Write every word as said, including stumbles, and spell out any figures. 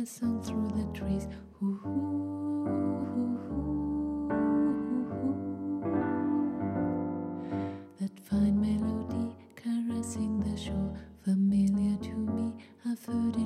has sung through the trees. Ooh, ooh, ooh, ooh, ooh, ooh. That fine melody caressing the shore, familiar to me, I've heard it